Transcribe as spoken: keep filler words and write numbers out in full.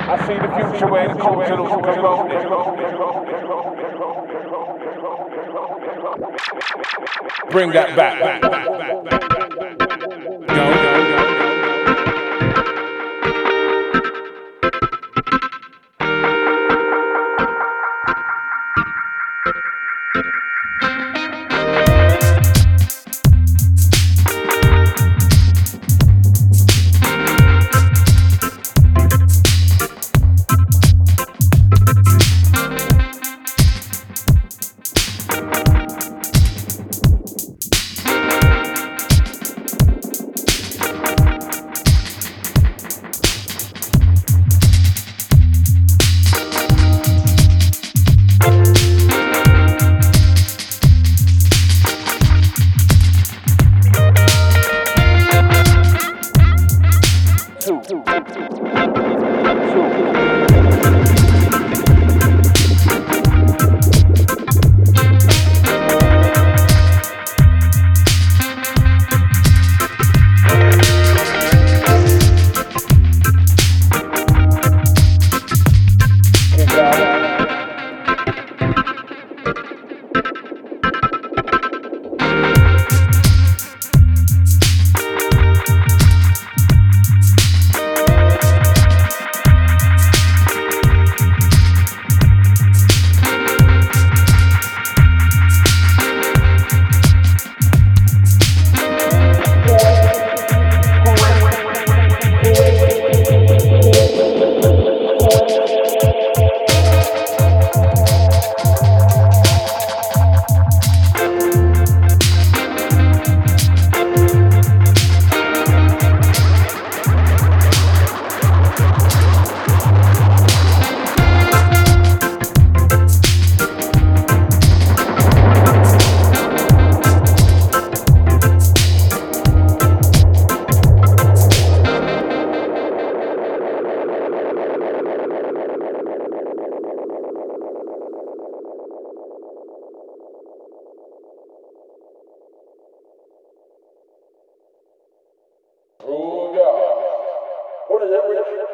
I see the future where the culture looks corroded. Bring that back. back, back, back, back, back, back, back, back. Yo, yo, yo, yo. Oh, yeah. What is it?